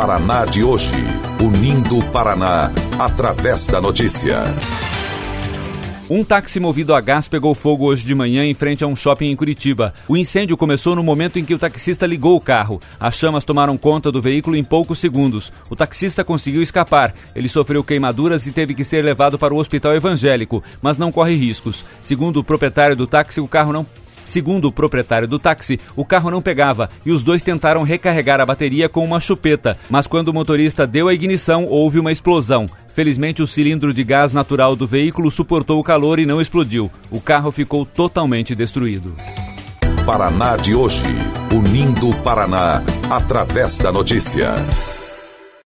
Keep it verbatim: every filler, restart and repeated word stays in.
Paraná de hoje, unindo o Paraná através da notícia. Um táxi movido a gás pegou fogo hoje de manhã em frente a um shopping em Curitiba. O incêndio começou no momento em que o taxista ligou o carro. As chamas tomaram conta do veículo em poucos segundos. O taxista conseguiu escapar. Ele sofreu queimaduras e teve que ser levado para o hospital evangélico, mas não corre riscos. Segundo o proprietário do táxi, o carro não... Segundo o proprietário do táxi, o carro não pegava e os dois tentaram recarregar a bateria com uma chupeta, mas quando o motorista deu a ignição, houve uma explosão. Felizmente, o cilindro de gás natural do veículo suportou o calor e não explodiu. O carro ficou totalmente destruído. Paraná de hoje, unindo o Paraná através da notícia.